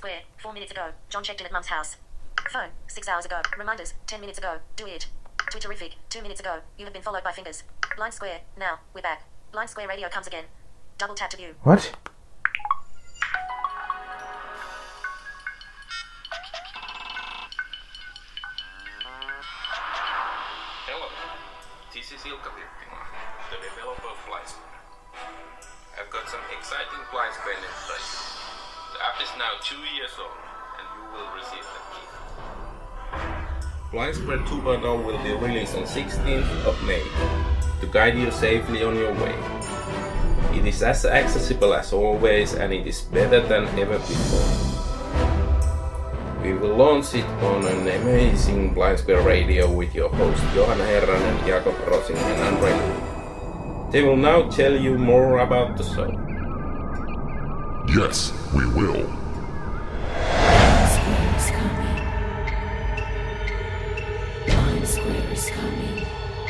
Square, 4 minutes ago. John checked in at Mum's house. Phone, 6 hours ago. Reminders, 10 minutes ago. Do it. Twitterific, 2 minutes ago. You have been followed by fingers. Blind Square, now, we're back. Blind Square Radio comes again. Double tap to view. What? Hello, this is Ilkka Pirppinen, the developer of Blind Square. I've got some exciting Blind Square news for you. The app is now 2 years old, and you will receive the key. Blind Square 2.0 will be released on 16th of May to guide you safely on your way. It is as accessible as always, and it is better than ever before. We will launch it on an amazing Blind Square Radio with your host Johanna Herranen, Jakob Rosing and Andre. They will now tell you more about the show. Yes, we will. Blind Square is coming.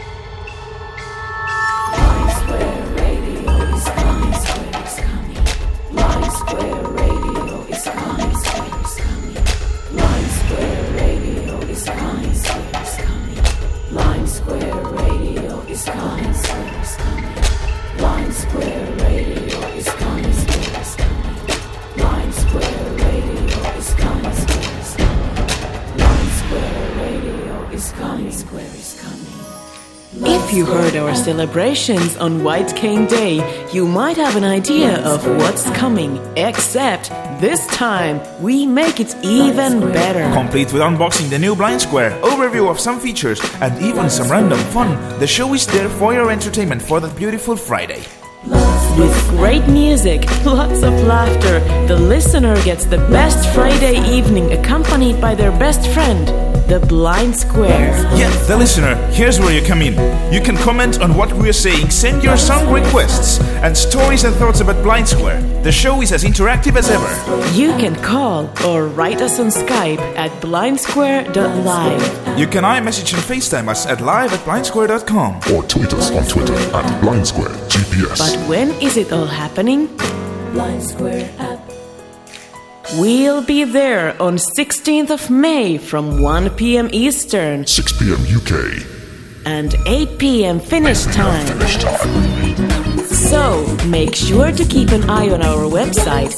Blind Square Radio is coming. Blind Square Radio is coming. Blind Square Radio is coming. Blind Square Radio is coming. Blind Square Radio is coming. Blind Square Radio is coming. Blind Square Radio is coming. Square is coming. If you heard our celebrations on White Cane Day, you might have an idea of what's coming. Except this time, we make it even better. Complete with unboxing the new Blind Square, overview of some features, and even some random fun. The show is there for your entertainment for that beautiful Friday. With great music, lots of laughter, the listener gets the best Friday evening accompanied by their best friend, the Blind Square. Yeah, the listener, here's where you come in. You can comment on what we're saying, send your song requests, and stories and thoughts about Blind Square. The show is as interactive as ever. You can call or write us on Skype at blindsquare.live. You can iMessage and FaceTime us at live@blindsquare.com. Or tweet us on Twitter at BlindSquareGPS. But when is it all happening? Blind Square app. We'll be there on 16th of May from 1 p.m. Eastern 6 p.m. UK. and 8 p.m. Finnish time. So, make sure to keep an eye on our website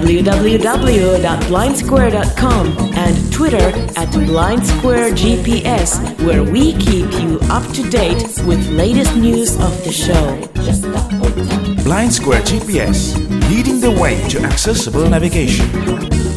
www.blindsquare.com and Twitter at BlindSquareGPS, where we keep you up to date with latest news of the show. Blind Square GPS, leading the way to accessible navigation.